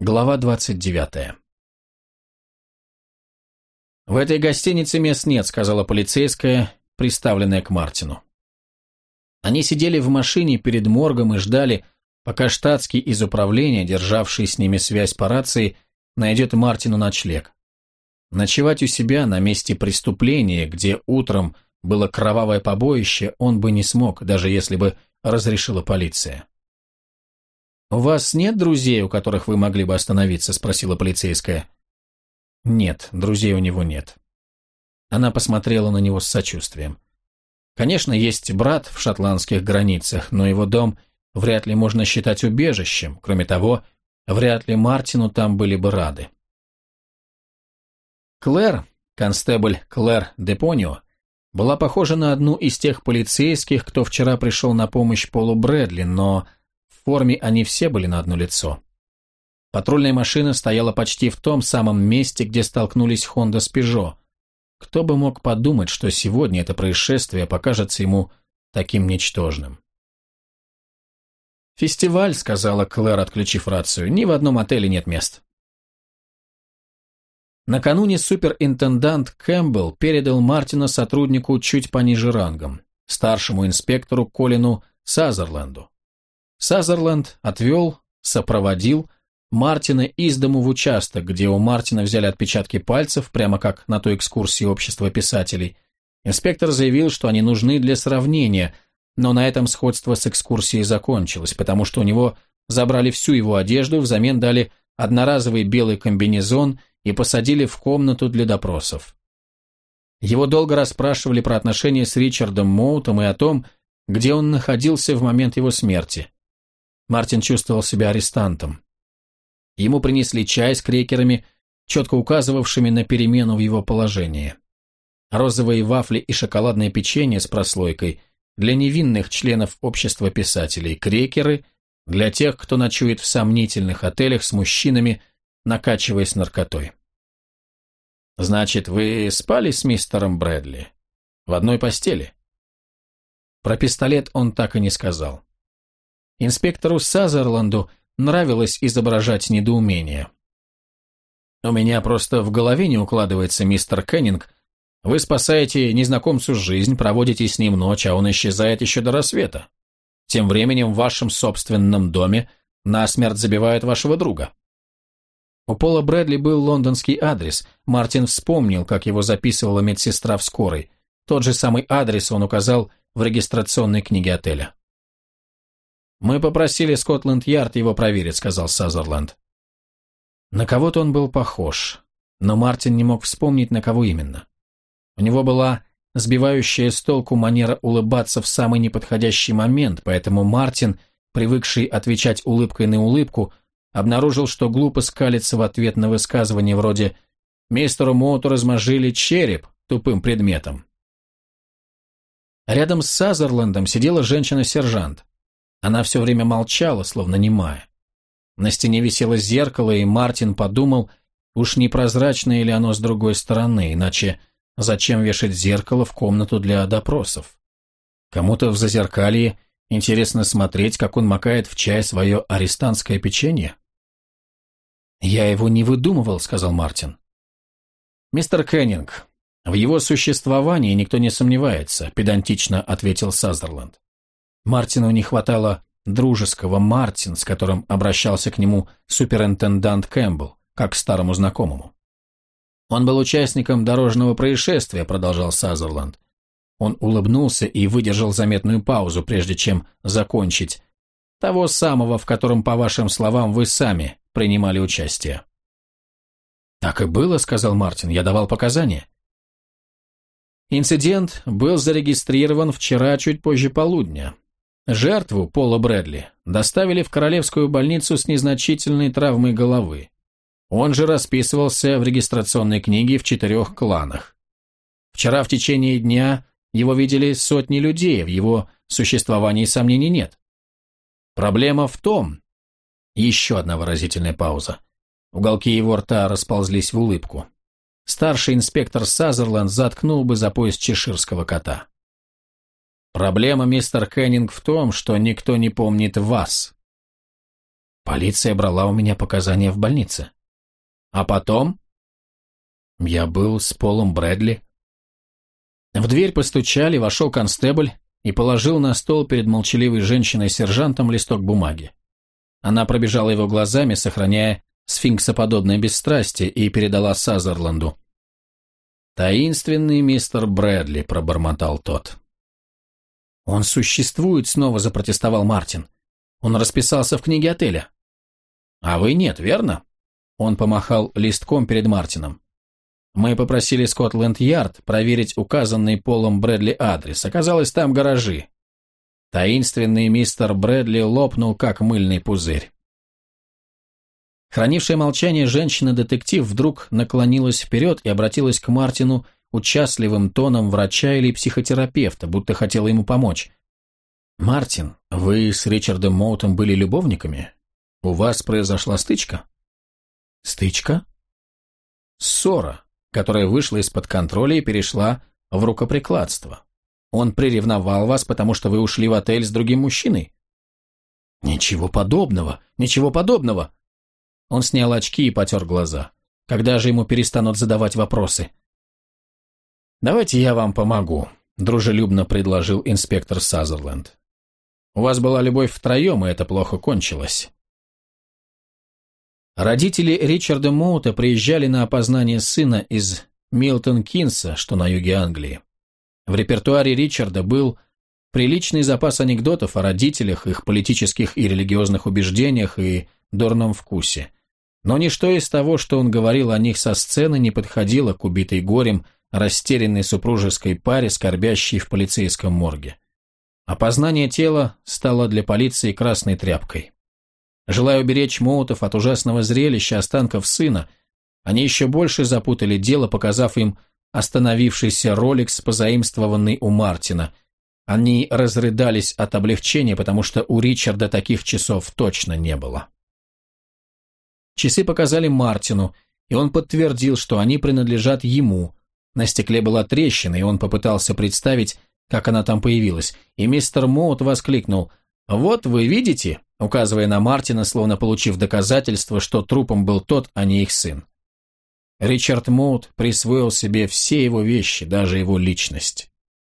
Глава 29. «В этой гостинице мест нет», — сказала полицейская, приставленная к Мартину. Они сидели в машине перед моргом и ждали, пока штатский из управления, державший с ними связь по рации, найдет Мартину ночлег. Ночевать у себя на месте преступления, где утром было кровавое побоище, он бы не смог, даже если бы разрешила полиция. «У вас нет друзей, у которых вы могли бы остановиться?» – спросила полицейская. «Нет, друзей у него нет». Она посмотрела на него с сочувствием. «Конечно, есть брат в шотландских границах, но его дом вряд ли можно считать убежищем. Кроме того, вряд ли Мартину там были бы рады». Клэр, констебль Клэр Депонио, была похожа на одну из тех полицейских, кто вчера пришел на помощь Полу Брэдли, но в форме они все были на одно лицо. Патрульная машина стояла почти в том самом месте, где столкнулись Хонда с Пежо. Кто бы мог подумать, что сегодня это происшествие покажется ему таким ничтожным. «Фестиваль», — сказала Клэр, отключив рацию, — «ни в одном отеле нет мест». Накануне суперинтендант Кэмпбелл передал Мартина сотруднику чуть пониже рангом, старшему инспектору Колину Сазерленду. Сазерленд отвел, сопроводил Мартина из дому в участок, где у Мартина взяли отпечатки пальцев, прямо как на той экскурсии общества писателей. Инспектор заявил, что они нужны для сравнения, но на этом сходство с экскурсией закончилось, потому что у него забрали всю его одежду, взамен дали одноразовый белый комбинезон и посадили в комнату для допросов. Его долго расспрашивали про отношения с Ричардом Моутом и о том, где он находился в момент его смерти. Мартин чувствовал себя арестантом. Ему принесли чай с крекерами, четко указывавшими на перемену в его положении. Розовые вафли и шоколадное печенье с прослойкой для невинных членов общества писателей, крекеры для тех, кто ночует в сомнительных отелях с мужчинами, накачиваясь наркотой. «Значит, вы спали с мистером Брэдли? В одной постели?» Про пистолет он так и не сказал. Инспектору Сазерленду нравилось изображать недоумение. «У меня просто в голове не укладывается, мистер Кеннинг. Вы спасаете незнакомцу жизнь, проводите с ним ночь, а он исчезает еще до рассвета. Тем временем в вашем собственном доме насмерть забивают вашего друга». У Пола Брэдли был лондонский адрес. Мартин вспомнил, как его записывала медсестра в скорой. Тот же самый адрес он указал в регистрационной книге отеля. «Мы попросили Скотланд-Ярд его проверить», — сказал Сазерленд. На кого-то он был похож, но Мартин не мог вспомнить, на кого именно. У него была сбивающая с толку манера улыбаться в самый неподходящий момент, поэтому Мартин, привыкший отвечать улыбкой на улыбку, обнаружил, что глупо скалится в ответ на высказывание вроде «Мистеру Моуту размозжили череп тупым предметом». Рядом с Сазерлендом сидела женщина-сержант. Она все время молчала, словно немая. На стене висело зеркало, и Мартин подумал, уж не прозрачное ли оно с другой стороны, иначе зачем вешать зеркало в комнату для допросов? Кому-то в зазеркалье интересно смотреть, как он макает в чай свое арестантское печенье? «Я его не выдумывал», — сказал Мартин. «Мистер Кеннинг, в его существовании никто не сомневается», — педантично ответил Сазерленд. Мартину не хватало дружеского «Мартин», с которым обращался к нему суперинтендант Кэмпбелл, как к старому знакомому. «Он был участником дорожного происшествия», — продолжал Сазерленд. Он улыбнулся и выдержал заметную паузу, прежде чем закончить. «Того самого, в котором, по вашим словам, вы сами принимали участие». «Так и было», — сказал Мартин, — «я давал показания». Инцидент был зарегистрирован вчера чуть позже полудня. Жертву, Пола Брэдли, доставили в Королевскую больницу с незначительной травмой головы. Он же расписывался в регистрационной книге в 4 кланах. Вчера в течение дня его видели сотни людей, в его существовании сомнений нет. Проблема в том... Еще одна выразительная пауза. Уголки его рта расползлись в улыбку. Старший инспектор Сазерленд заткнул бы за пояс чеширского кота. Проблема, мистер Кеннинг, в том, что никто не помнит вас. Полиция брала у меня показания в больнице. А потом? Я был с Полом Брэдли. В дверь постучали, вошел констебль и положил на стол перед молчаливой женщиной-сержантом листок бумаги. Она пробежала его глазами, сохраняя сфинксоподобное бесстрастие, и передала Сазерленду. «Таинственный мистер Брэдли», — пробормотал тот. «Он существует», — снова запротестовал Мартин. «Он расписался в книге отеля». «А вы нет, верно?» Он помахал листком перед Мартином. «Мы попросили Скотланд-Ярд проверить указанный Полом Брэдли адрес. Оказалось, там гаражи. Таинственный мистер Брэдли лопнул, как мыльный пузырь». Хранившая молчание женщина-детектив вдруг наклонилась вперед и обратилась к Мартину участливым тоном врача или психотерапевта, будто хотела ему помочь. «Мартин, вы с Ричардом Моутом были любовниками? У вас произошла стычка?» «Стычка?» «Ссора, которая вышла из-под контроля и перешла в рукоприкладство. Он приревновал вас, потому что вы ушли в отель с другим мужчиной?» «Ничего подобного, ничего подобного!» Он снял очки и потер глаза. Когда же ему перестанут задавать вопросы? «Давайте я вам помогу», – дружелюбно предложил инспектор Сазерленд. «У вас была любовь втроем, и это плохо кончилось». Родители Ричарда Моута приезжали на опознание сына из Милтон-Кинса, что на юге Англии. В репертуаре Ричарда был приличный запас анекдотов о родителях, их политических и религиозных убеждениях и дурном вкусе. Но ничто из того, что он говорил о них со сцены, не подходило к убитой горем растерянной супружеской паре, скорбящей в полицейском морге. Опознание тела стало для полиции красной тряпкой. Желая уберечь Моутов от ужасного зрелища останков сына, они еще больше запутали дело, показав им остановившийся роликс, позаимствованный у Мартина. Они разрыдались от облегчения, потому что у Ричарда таких часов точно не было. Часы показали Мартину, и он подтвердил, что они принадлежат ему. На стекле была трещина, и он попытался представить, как она там появилась, и мистер Моут воскликнул: «Вот вы видите», указывая на Мартина, словно получив доказательство, что трупом был тот, а не их сын. Ричард Моут присвоил себе все его вещи, даже его личность.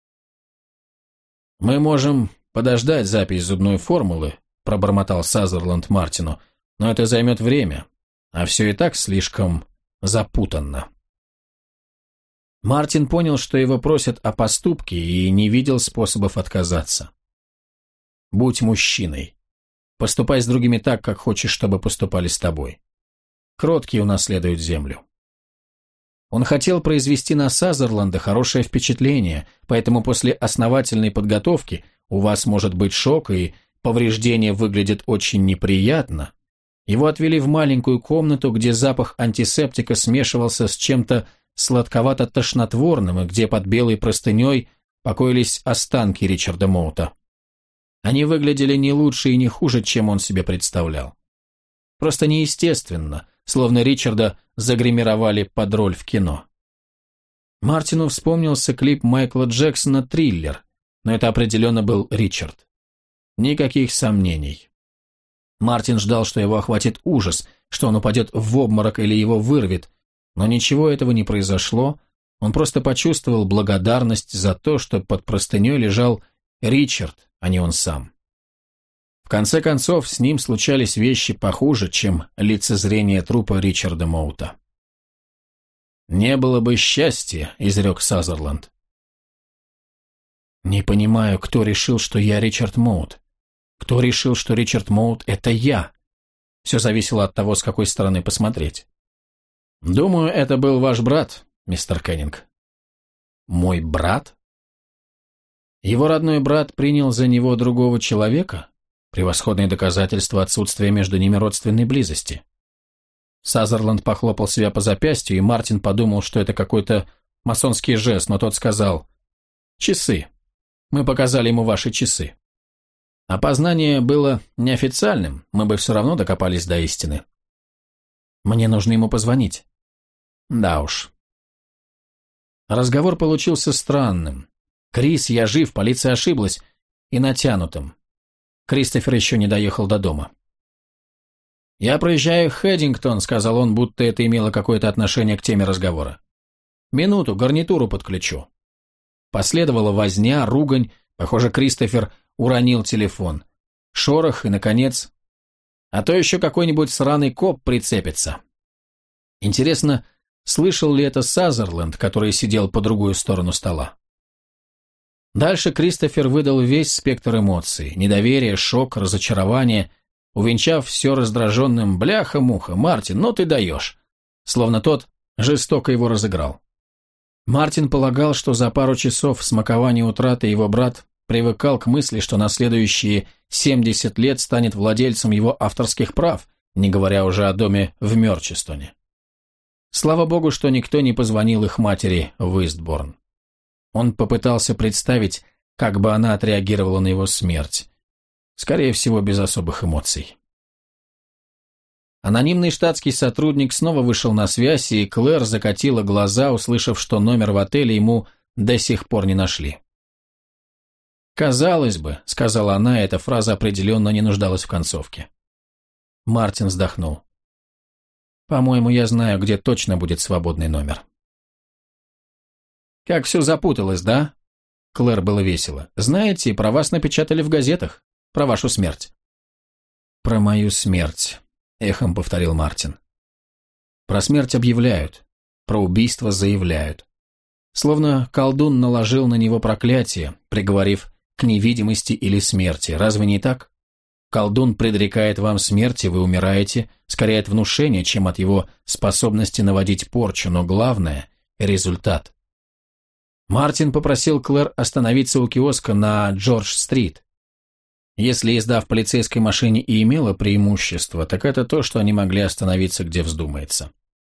«Мы можем подождать запись зубной формулы», пробормотал Сазерленд Мартину, «но это займет время, а все и так слишком запутанно». Мартин понял, что его просят о поступке, и не видел способов отказаться. «Будь мужчиной. Поступай с другими так, как хочешь, чтобы поступали с тобой. Кроткие унаследуют землю». Он хотел произвести на Сазерленда хорошее впечатление, поэтому после основательной подготовки у вас может быть шок, и повреждение выглядит очень неприятно. Его отвели в маленькую комнату, где запах антисептика смешивался с чем-то сладковато-тошнотворным, и где под белой простыней покоились останки Ричарда Моута. Они выглядели не лучше и не хуже, чем он себе представлял. Просто неестественно, словно Ричарда загримировали под роль в кино. Мартину вспомнился клип Майкла Джексона «Триллер», но это определенно был Ричард. Никаких сомнений. Мартин ждал, что его охватит ужас, что он упадет в обморок или его вырвет, но ничего этого не произошло, он просто почувствовал благодарность за то, что под простыней лежал Ричард, а не он сам. В конце концов, с ним случались вещи похуже, чем лицезрение трупа Ричарда Моута. «Не было бы счастья», — изрек Сазерленд. «Не понимаю, кто решил, что я Ричард Моут? Кто решил, что Ричард Моут — это я? Все зависело от того, с какой стороны посмотреть. Думаю, это был ваш брат, мистер Кеннинг». «Мой брат?» Его родной брат принял за него другого человека? Превосходное доказательство отсутствия между ними родственной близости. Сазерленд похлопал себя по запястью, и Мартин подумал, что это какой-то масонский жест, но тот сказал: «Часы. Мы показали ему ваши часы. Опознание было неофициальным, мы бы все равно докопались до истины. Мне нужно ему позвонить». Да уж. Разговор получился странным. «Крис, я жив, полиция ошиблась», и натянутым. Кристофер еще не доехал до дома. «Я проезжаю Хэддингтон», — сказал он, будто это имело какое-то отношение к теме разговора. «Минуту, гарнитуру подключу». Последовала возня, ругань, похоже, Кристофер уронил телефон. Шорох и, наконец, а то еще какой-нибудь сраный коп прицепится. Интересно, слышал ли это Сазерленд, который сидел по другую сторону стола? Дальше Кристофер выдал весь спектр эмоций: недоверие, шок, разочарование, увенчав все раздраженным «бляха-муха, Мартин, ну ты даешь», словно тот жестоко его разыграл. Мартин полагал, что за пару часов смакования утраты его брат привыкал к мысли, что на следующие 70 лет станет владельцем его авторских прав, не говоря уже о доме в Мёрчистоне. Слава богу, что никто не позвонил их матери в Истборн. Он попытался представить, как бы она отреагировала на его смерть. Скорее всего, без особых эмоций. Анонимный штатский сотрудник снова вышел на связь, и Клэр закатила глаза, услышав, что номер в отеле ему до сих пор не нашли. «Казалось бы», — сказала она, эта фраза определенно не нуждалась в концовке. Мартин вздохнул. «По-моему, я знаю, где точно будет свободный номер». «Как все запуталось, да?» Клэр было весело. «Знаете, про вас напечатали в газетах. Про вашу смерть». «Про мою смерть», — эхом повторил Мартин. «Про смерть объявляют, про убийство заявляют. Словно колдун наложил на него проклятие, приговорив к невидимости или смерти. Разве не так? Колдун предрекает вам смерть, и вы умираете, скорее от внушения, чем от его способности наводить порчу, но главное — результат». Мартин попросил Клэр остановиться у киоска на Джордж-стрит. Если езда в полицейской машине и имела преимущество, так это то, что они могли остановиться, где вздумается.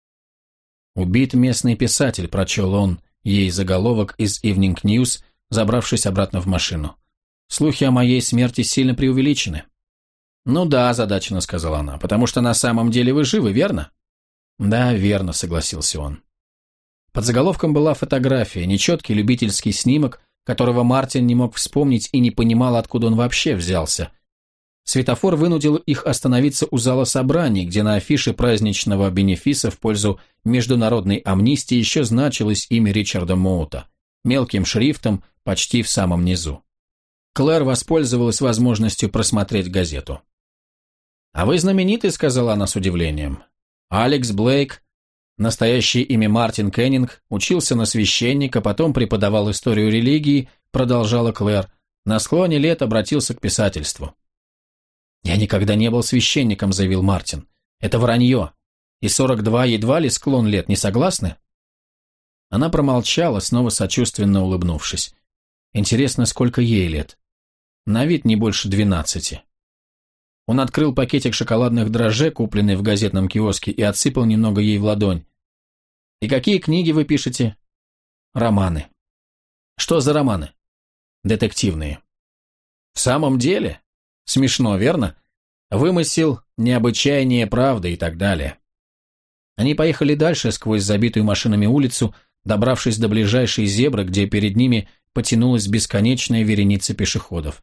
«Убит местный писатель», — прочел он ей заголовок из Evening News, забравшись обратно в машину. «Слухи о моей смерти сильно преувеличены». «Ну да», — озадаченно сказала она, — «потому что на самом деле вы живы, верно?» «Да, верно», — согласился он. Под заголовком была фотография, нечеткий любительский снимок, которого Мартин не мог вспомнить и не понимал, откуда он вообще взялся. Светофор вынудил их остановиться у зала собраний, где на афише праздничного бенефиса в пользу международной амнистии еще значилось имя Ричарда Моута, мелким шрифтом почти в самом низу. Клэр воспользовалась возможностью просмотреть газету. «А вы знаменитый», — сказала она с удивлением. «Алекс Блейк, настоящее имя Мартин Кеннинг, учился на священника, потом преподавал историю религии», — продолжала Клэр. «На склоне лет обратился к писательству». «Я никогда не был священником», — заявил Мартин. «Это вранье. И 42 едва ли склон лет, не согласны?» Она промолчала, снова сочувственно улыбнувшись. «Интересно, сколько ей лет?» «На вид не больше 12». Он открыл пакетик шоколадных дрожжей, купленный в газетном киоске, и отсыпал немного ей в ладонь. «И какие книги вы пишете?» «Романы». «Что за романы?» «Детективные». «В самом деле? Смешно, верно? Вымысел, необычайнее правды и так далее». Они поехали дальше сквозь забитую машинами улицу, добравшись до ближайшей зебры, где перед ними потянулась бесконечная вереница пешеходов.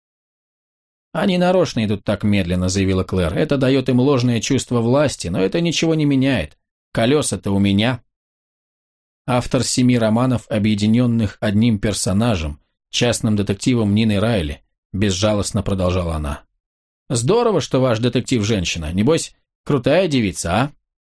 «Они нарочно идут так медленно», — заявила Клэр. «Это дает им ложное чувство власти, но это ничего не меняет. Колеса-то у меня». Автор 7 романов, объединенных одним персонажем, частным детективом Ниной Райли, безжалостно продолжала она. «Здорово, что ваш детектив женщина. Небось, крутая девица, а?»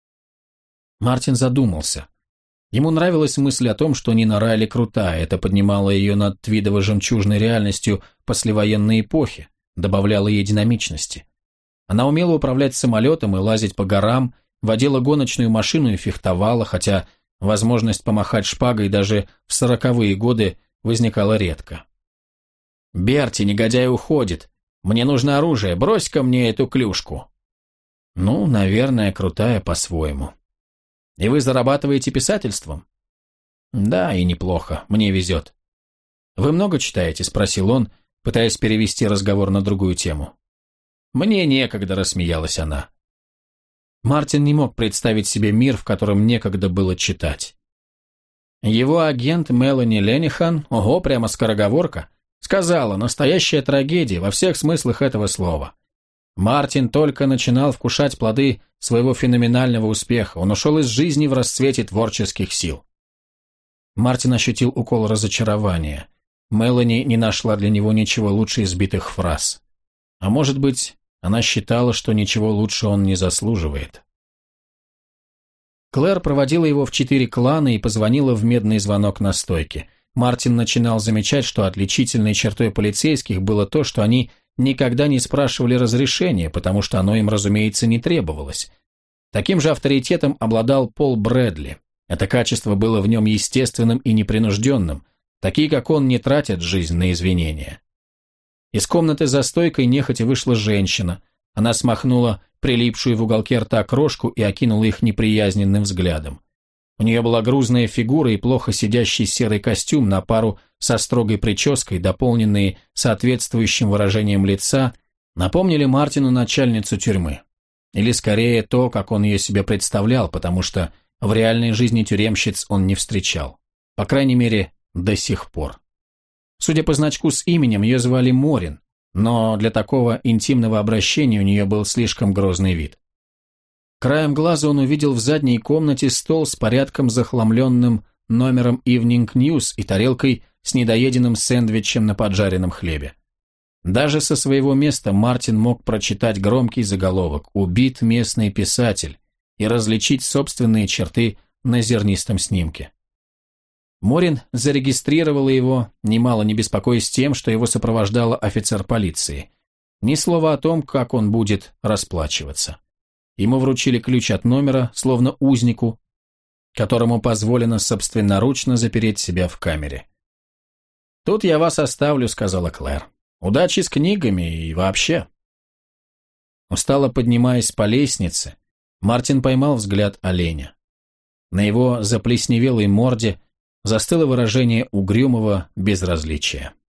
Мартин задумался. Ему нравилась мысль о том, что Нина Райли крутая, это поднимало ее над твидово-жемчужной реальностью послевоенной эпохи, добавляло ей динамичности. Она умела управлять самолетом и лазить по горам, водила гоночную машину и фехтовала, хотя возможность помахать шпагой даже в 40-е годы возникала редко. «Берти, негодяй, уходит. Мне нужно оружие, брось-ка мне эту клюшку». «Ну, наверное, крутая по-своему». «И вы зарабатываете писательством?» «Да, и неплохо, мне везет». «Вы много читаете?» – спросил он, пытаясь перевести разговор на другую тему. «Мне некогда», – рассмеялась она. Мартин не мог представить себе мир, в котором некогда было читать. Его агент Мелани Ленихан, ого, прямо скороговорка, сказала: «Настоящая трагедия во всех смыслах этого слова». Мартин только начинал вкушать плоды своего феноменального успеха. Он ушел из жизни в расцвете творческих сил. Мартин ощутил укол разочарования. Мелани не нашла для него ничего лучше избитых фраз. А может быть, она считала, что ничего лучше он не заслуживает. Клэр проводила его в 4 клана и позвонила в медный звонок на стойке. Мартин начинал замечать, что отличительной чертой полицейских было то, что они никогда не спрашивали разрешения, потому что оно им, разумеется, не требовалось. Таким же авторитетом обладал Пол Брэдли. Это качество было в нем естественным и непринужденным. Такие, как он, не тратят жизнь на извинения. Из комнаты за стойкой нехотя вышла женщина. Она смахнула прилипшую в уголке рта крошку и окинула их неприязненным взглядом. У нее была грузная фигура и плохо сидящий серый костюм на пару со строгой прической, дополненные соответствующим выражением лица, напомнили Мартину начальницу тюрьмы. Или скорее то, как он ее себе представлял, потому что в реальной жизни тюремщиц он не встречал. По крайней мере, до сих пор. Судя по значку с именем, ее звали Морин, но для такого интимного обращения у нее был слишком грозный вид. Краем глаза он увидел в задней комнате стол с порядком захламленным номером Evening News и тарелкой с недоеденным сэндвичем на поджаренном хлебе. Даже со своего места Мартин мог прочитать громкий заголовок «Убит местный писатель» и различить собственные черты на зернистом снимке. Морин зарегистрировала его, немало не беспокоясь тем, что его сопровождала офицер полиции. Ни слова о том, как он будет расплачиваться. Ему вручили ключ от номера, словно узнику, которому позволено собственноручно запереть себя в камере. «Тут я вас оставлю», — сказала Клэр. «Удачи с книгами и вообще». Устало поднимаясь по лестнице, Мартин поймал взгляд оленя. На его заплесневелой морде застыло выражение угрюмого безразличия.